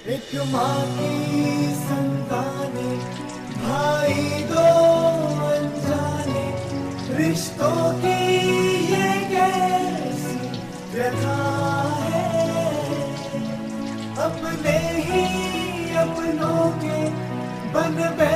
एक माँ की संतानें, भाई दो अनजाने, रिश्तों की ये कैसी व्यथा है। अपने ही अपनों के बन बैठे